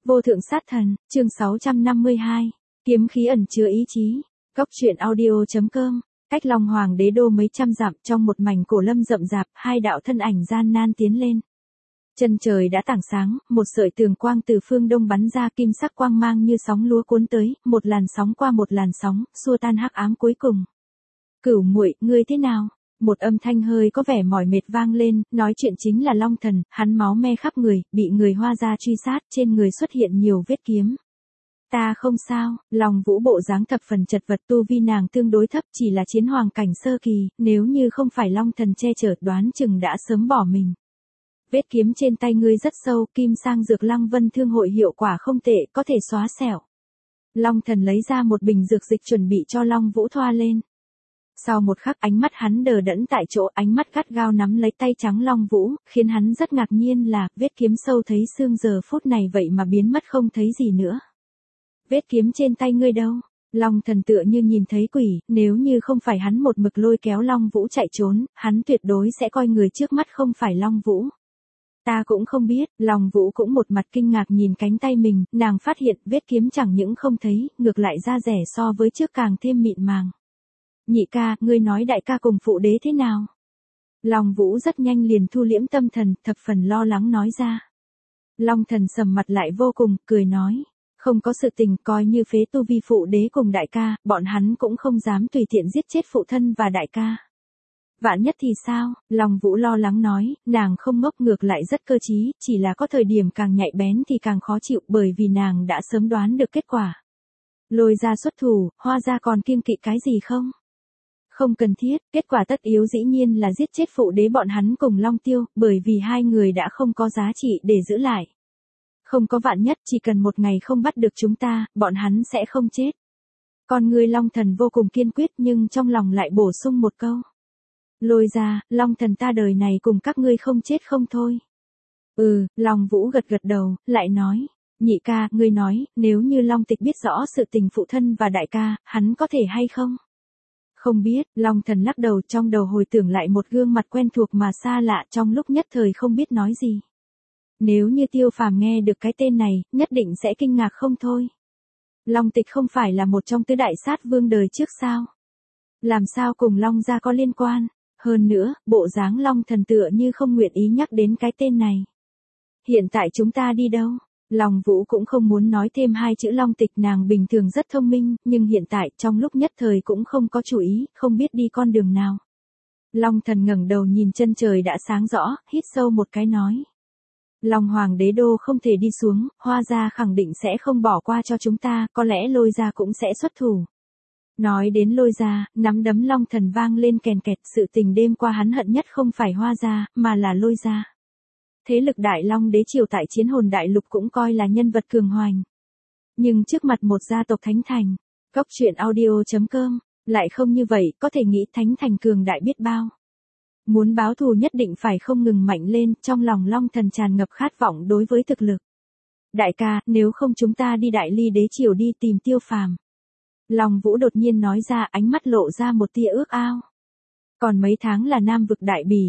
Vô thượng sát thần, chương 652. Kiếm khí ẩn chứa ý chí. Góc truyện audio.com. Cách Long Hoàng Đế Đô mấy trăm dặm, trong một mảnh cổ lâm rậm rạp, hai đạo thân ảnh gian nan tiến lên. Chân trời đã tảng sáng, một sợi tường quang từ phương đông bắn ra, kim sắc quang mang như sóng lúa cuốn tới, một làn sóng qua một làn sóng, xua tan hắc ám cuối cùng. Cửu muội, ngươi thế nào? Một âm thanh hơi có vẻ mỏi mệt vang lên, nói chuyện chính là Long Thần, hắn máu me khắp người, bị người Hoa gia truy sát, trên người xuất hiện nhiều vết kiếm. Ta không sao, Long Vũ bộ dáng thập phần chật vật, tu vi nàng tương đối thấp, chỉ là chiến hoàng cảnh sơ kỳ, nếu như không phải Long Thần che chở, đoán chừng đã sớm bỏ mình. Vết kiếm trên tay ngươi rất sâu, kim sang dược Lăng Vân Thương hội hiệu quả không tệ, có thể xóa sẹo. Long Thần lấy ra một bình dược dịch chuẩn bị cho Long Vũ thoa lên. Sau một khắc, ánh mắt hắn đờ đẫn tại chỗ, ánh mắt gắt gao nắm lấy tay trắng Long Vũ, khiến hắn rất ngạc nhiên là, vết kiếm sâu thấy xương giờ phút này vậy mà biến mất không thấy gì nữa. Vết kiếm trên tay ngươi đâu? Long Thần tựa như nhìn thấy quỷ, nếu như không phải hắn một mực lôi kéo Long Vũ chạy trốn, hắn tuyệt đối sẽ coi người trước mắt không phải Long Vũ. Ta cũng không biết, Long Vũ cũng một mặt kinh ngạc nhìn cánh tay mình, nàng phát hiện vết kiếm chẳng những không thấy, ngược lại da rẻ so với trước càng thêm mịn màng. Nhị ca, ngươi nói đại ca cùng phụ đế thế nào? Long Vũ rất nhanh liền thu liễm tâm thần, thập phần lo lắng nói ra. Long Thần sầm mặt lại vô cùng, cười nói. Không có sự tình, coi như phế tu vi phụ đế cùng đại ca, bọn hắn cũng không dám tùy tiện giết chết phụ thân và đại ca. Vạn nhất thì sao? Long Vũ lo lắng nói, nàng không ngốc, ngược lại rất cơ trí, chỉ là có thời điểm càng nhạy bén thì càng khó chịu, bởi vì nàng đã sớm đoán được kết quả. Lôi ra xuất thủ, Hoa gia còn kiêng kỵ cái gì không? Không cần thiết, kết quả tất yếu dĩ nhiên là giết chết phụ đế bọn hắn cùng Long Tiêu, bởi vì hai người đã không có giá trị để giữ lại. Không có vạn nhất, chỉ cần một ngày không bắt được chúng ta, bọn hắn sẽ không chết. Con người Long Thần vô cùng kiên quyết, nhưng trong lòng lại bổ sung một câu. Lôi ra, Long Thần ta đời này cùng các ngươi không chết không thôi. Long Vũ gật gật đầu, lại nói. Nhị ca, ngươi nói, nếu như Long Tịch biết rõ sự tình phụ thân và đại ca, hắn có thể hay không? Không biết, Long Thần lắc đầu, trong đầu hồi tưởng lại một gương mặt quen thuộc mà xa lạ, trong lúc nhất thời không biết nói gì. Nếu như Tiêu Phàm nghe được cái tên này, nhất định sẽ kinh ngạc không thôi. Long Tịch không phải là một trong tứ đại sát vương đời trước sao? Làm sao cùng Long gia có liên quan? Hơn nữa, bộ dáng Long Thần tựa như không nguyện ý nhắc đến cái tên này. Hiện tại chúng ta đi đâu? Long Vũ cũng không muốn nói thêm hai chữ Long Tịch, nàng bình thường rất thông minh, nhưng hiện tại trong lúc nhất thời cũng không có chủ ý, không biết đi con đường nào. Long Thần ngẩng đầu nhìn chân trời đã sáng rõ, hít sâu một cái nói. Long Hoàng Đế Đô không thể đi xuống, Hoa gia khẳng định sẽ không bỏ qua cho chúng ta, có lẽ Lôi gia cũng sẽ xuất thủ. Nói đến Lôi gia, nắm đấm Long Thần vang lên kèn kẹt, sự tình đêm qua hắn hận nhất không phải Hoa gia, mà là Lôi gia. Thế lực Đại Long đế triều tại Chiến Hồn Đại Lục cũng coi là nhân vật cường hoành. Nhưng trước mặt một gia tộc thánh thành, góc truyện audio.com, lại không như vậy, có thể nghĩ thánh thành cường đại biết bao. Muốn báo thù nhất định phải không ngừng mạnh lên, trong lòng Long Thần tràn ngập khát vọng đối với thực lực. Đại ca, nếu không chúng ta đi Đại Ly đế triều đi tìm Tiêu Phàm. Long Vũ đột nhiên nói ra, ánh mắt lộ ra một tia ước ao. Còn mấy tháng là Nam vực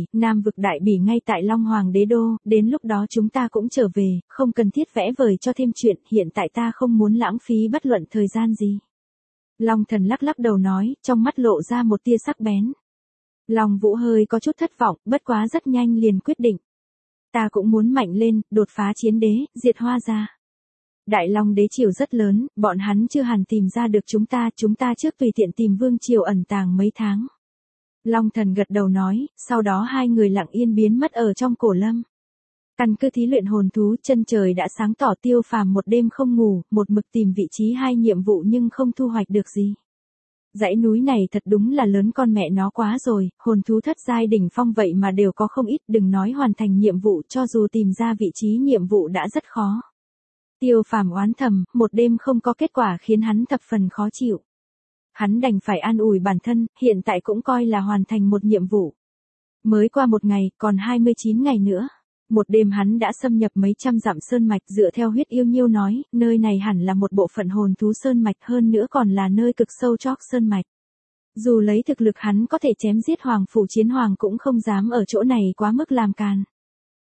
Đại Bỉ ngay tại Long Hoàng Đế Đô, đến lúc đó chúng ta cũng trở về, không cần thiết vẽ vời cho thêm chuyện, hiện tại ta không muốn lãng phí bất luận thời gian gì. Long Thần lắc lắc đầu nói, trong mắt lộ ra một tia sắc bén. Long Vũ hơi có chút thất vọng, bất quá rất nhanh liền quyết định. Ta cũng muốn mạnh lên, đột phá chiến đế, diệt Hoa gia. Đại Long đế triều rất lớn, bọn hắn chưa hẳn tìm ra được chúng ta trước tùy tiện tìm vương triều ẩn tàng mấy tháng. Long Thần gật đầu nói, sau đó hai người lặng yên biến mất ở trong cổ lâm. Căn cứ thí luyện hồn thú, chân trời đã sáng tỏ, Tiêu Phàm một đêm không ngủ, một mực tìm vị trí hai nhiệm vụ nhưng không thu hoạch được gì. Dãy núi này thật đúng là lớn con mẹ nó quá rồi, hồn thú thất giai đỉnh phong vậy mà đều có không ít, đừng nói hoàn thành nhiệm vụ, cho dù tìm ra vị trí nhiệm vụ đã rất khó. Tiêu Phàm oán thầm, một đêm không có kết quả khiến hắn thập phần khó chịu. Hắn đành phải an ủi bản thân, hiện tại cũng coi là hoàn thành một nhiệm vụ. Mới qua một ngày, còn 29 ngày nữa. Một đêm hắn đã xâm nhập mấy trăm dặm sơn mạch, dựa theo huyết yêu nhiêu nói, nơi này hẳn là một bộ phận hồn thú sơn mạch, hơn nữa còn là nơi cực sâu chót sơn mạch. Dù lấy thực lực hắn có thể chém giết Hoàng phủ Chiến Hoàng cũng không dám ở chỗ này quá mức làm càn.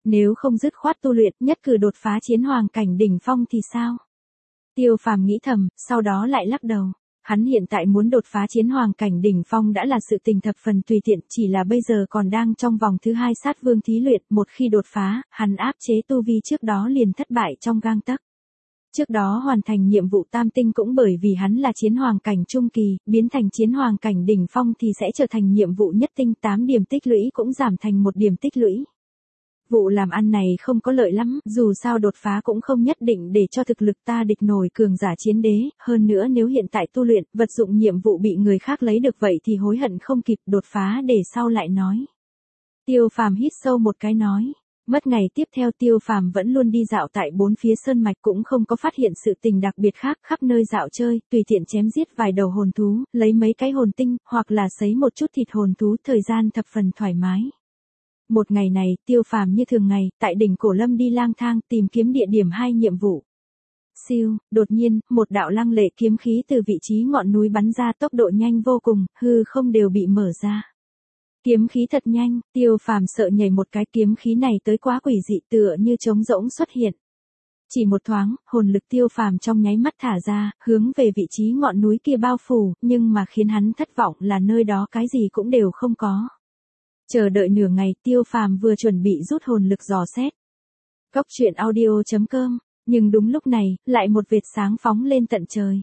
Nếu không dứt khoát tu luyện, nhất cử đột phá chiến hoàng cảnh đỉnh phong thì sao? Tiêu Phàm nghĩ thầm, sau đó lại lắc đầu. Hắn hiện tại muốn đột phá chiến hoàng cảnh đỉnh phong đã là sự tình thập phần tùy tiện, chỉ là bây giờ còn đang trong vòng thứ 2 sát vương thí luyện, một khi đột phá, hắn áp chế tu vi trước đó liền thất bại trong gang tấc. Trước đó hoàn thành nhiệm vụ tam tinh cũng bởi vì hắn là chiến hoàng cảnh trung kỳ, biến thành chiến hoàng cảnh đỉnh phong thì sẽ trở thành nhiệm vụ nhất tinh, 8 điểm tích lũy cũng giảm thành 1 điểm tích lũy. Vụ làm ăn này không có lợi lắm, dù sao đột phá cũng không nhất định để cho thực lực ta địch nổi cường giả chiến đế, hơn nữa nếu hiện tại tu luyện, vật dụng nhiệm vụ bị người khác lấy được vậy thì hối hận không kịp, đột phá để sau lại nói. Tiêu Phàm hít sâu một cái nói. Mất ngày tiếp theo Tiêu Phàm vẫn luôn đi dạo tại 4 phía sơn mạch, cũng không có phát hiện sự tình đặc biệt khác, khắp nơi dạo chơi, tùy tiện chém giết vài đầu hồn thú, lấy mấy cái hồn tinh, hoặc là sấy một chút thịt hồn thú, thời gian thập phần thoải mái. Một ngày này, Tiêu Phàm như thường ngày, tại đỉnh Cổ Lâm đi lang thang, tìm kiếm địa điểm 2 nhiệm vụ. Siêu, đột nhiên, một đạo lăng lệ kiếm khí từ vị trí ngọn núi bắn ra, tốc độ nhanh vô cùng, hư không đều bị mở ra. Kiếm khí thật nhanh, Tiêu Phàm sợ nhảy một cái, kiếm khí này tới quá quỷ dị, tựa như trống rỗng xuất hiện. Chỉ một thoáng, hồn lực Tiêu Phàm trong nháy mắt thả ra, hướng về vị trí ngọn núi kia bao phủ, nhưng mà khiến hắn thất vọng là nơi đó cái gì cũng đều không có. Chờ đợi nửa ngày, Tiêu Phàm vừa chuẩn bị rút hồn lực dò xét. Cốc truyện audio.com, nhưng đúng lúc này, lại một vệt sáng phóng lên tận trời.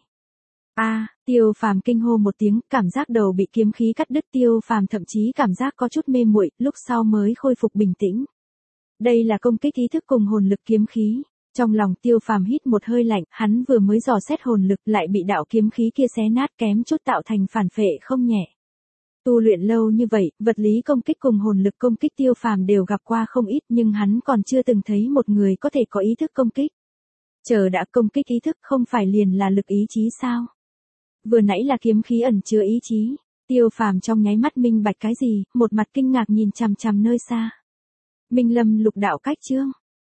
Tiêu Phàm kinh hô một tiếng, cảm giác đầu bị kiếm khí cắt đứt, Tiêu Phàm thậm chí cảm giác có chút mê muội, lúc sau mới khôi phục bình tĩnh. Đây là công kích ý thức cùng hồn lực kiếm khí. Trong lòng Tiêu Phàm hít một hơi lạnh, hắn vừa mới dò xét hồn lực lại bị đạo kiếm khí kia xé nát, kém chút tạo thành phản phệ không nhẹ. Tu luyện lâu như vậy, vật lý công kích cùng hồn lực công kích Tiêu Phàm đều gặp qua không ít, nhưng hắn còn chưa từng thấy một người có thể có ý thức công kích. Chờ đã công kích ý thức không phải liền là lực ý chí sao? Vừa nãy là kiếm khí ẩn chứa ý chí. Tiêu Phàm trong nháy mắt minh bạch cái gì, một mặt kinh ngạc nhìn chằm chằm nơi xa. Minh Lâm lục đạo cách chương.